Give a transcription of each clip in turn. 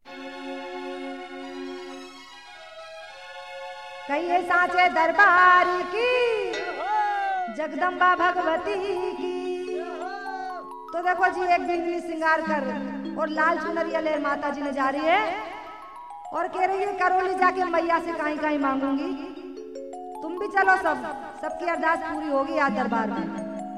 कहिए साचे दरबारी की, जगदम्बा भगवती की। तो देखो जी, एक बिजली श्रृंगार कर और लाल चुनरिया ले माता जी ने जा रही है और कह रही है करौली जाके मैया से काई काई मांगूंगी। तुम भी चलो, सबकी अरदास पूरी होगी आज दरबार में।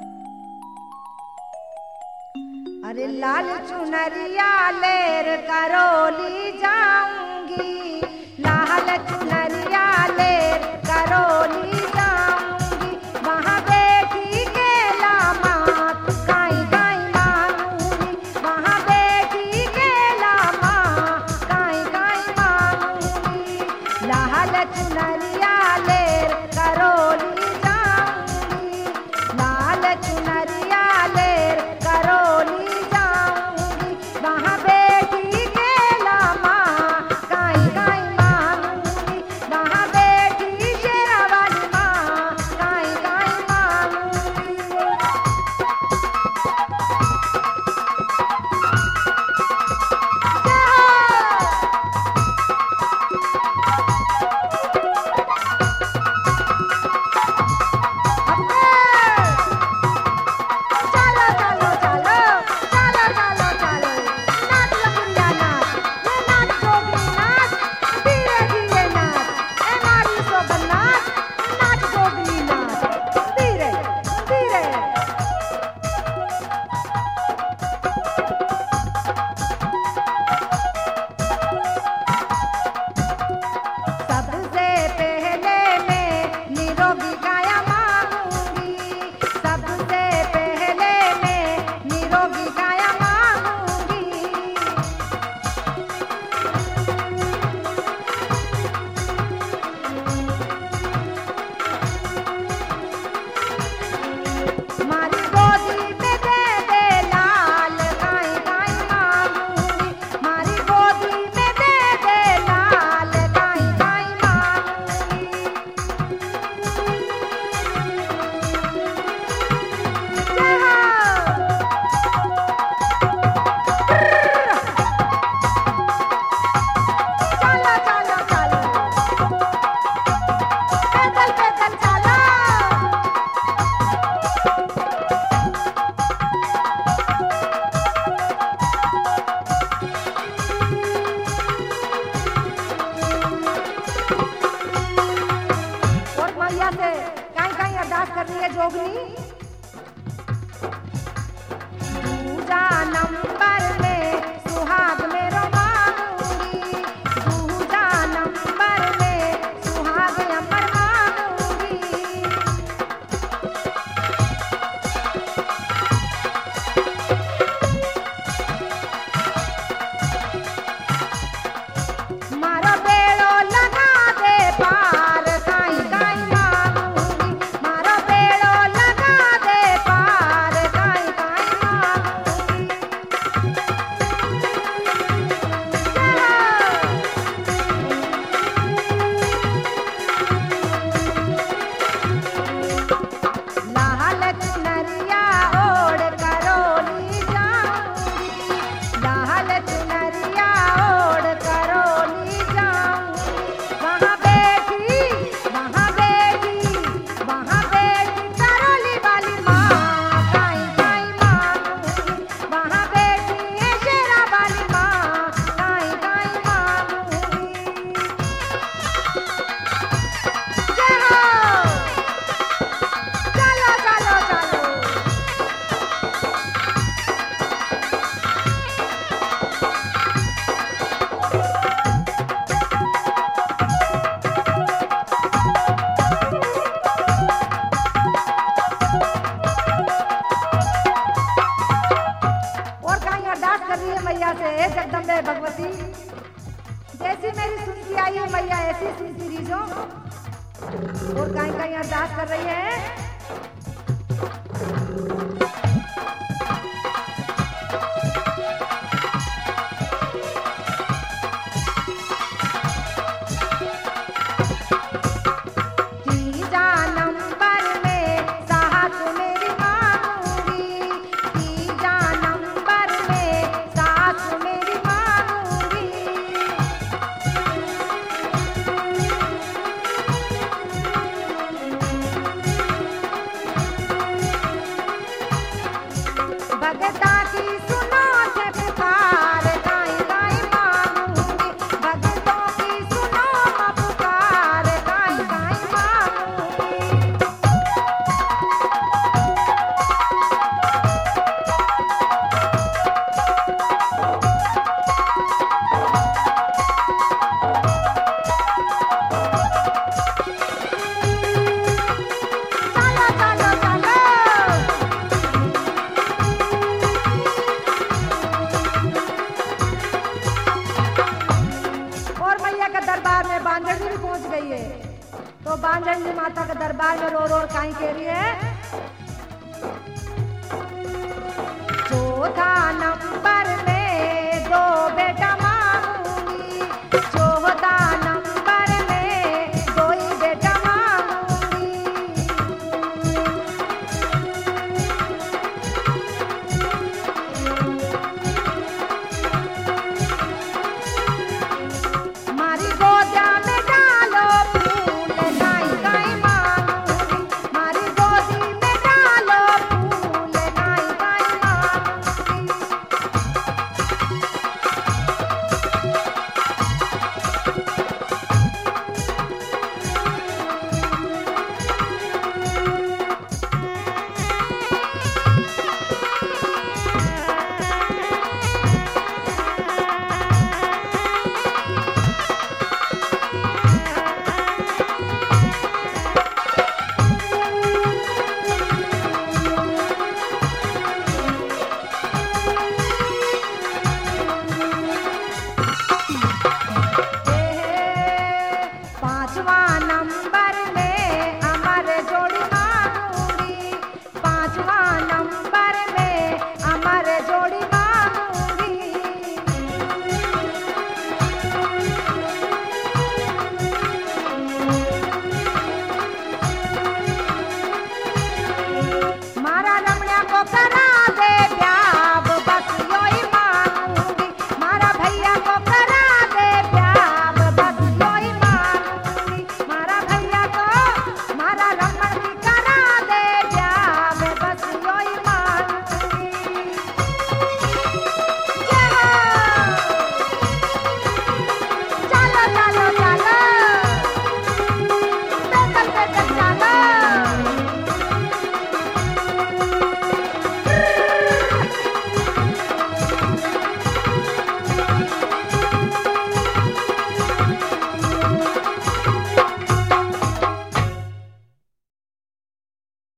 अरे लाल चुनरिया लेर करौली जाऊंगी, लाल चुनरिया लेर करौली जाऊंगी, वहां बेटी के लामात काई काई मांगूंगी, वहां बेटी के लामात काई काई मांगूंगी, लाल चुनरिया लेर करौली जाऊंगी, लाल चुनरिया लेर करौली जाऊंगी, वहां बेटी के लामा काई काई मांगूंगी, वहां बेटी शेरा वाली माँ काई काई मांगूंगी। चलो चलो चलो चलो चलो चलो, नाच लपुरिया नाच, ये नाच जोगनी नाच, धीरे धीरे नाच, ए नारी सोबन नाच, नाच जोगनी नाच, धीरे धीरे। सबसे पहले मैं निरोगी काया मांगूंगी, सबसे पहले मैं निरोगी काया मांगूंगी, मारी गोदी में दे दे लाल काई काई मांगूंगी, मारी गोदी में दे दे लाल काई काई मांगूंगी। जय हो। चलो चलो चलो, पैदल पैदल चलो। और मैया से काई काई अरदास करनी है जोगनी। दूजा नंबर में सुहाग मेरो मांगूंगी, दूजा नंबर में सुहाग अमर मांगूंगी, मारो बेड़ो लगा दे पार काई काई मांगूंगी, मारो बेड़ो लगा दे पार काई काई मांगूंगी। लाल चुनरिया ओढ़ करौली जाऊंगी, लाल चुनरिया ओढ़ करौली जाऊंगी, वहां बेटी करौली वाली माँ काई काई मांगूंगी, वहां बेटी है शेरा वाली माँ काई काई मांगूंगी। जय हो। चलो चलो चलो। और कहीं अरदास कर रही है मैया से, हे जगदम्बे भगवती, जैसी मेरी सुनती आई है मैया ऐसी सुनती रीजो। और कहीं कहीं अरदास कर रही है। तीजा नंबर में साहस मेरी मांगूंगी, तीजा नंबर में साहस मेरी मांगूंगी, तो बांझन जी माता के दरबार में रो रो काई कह रही है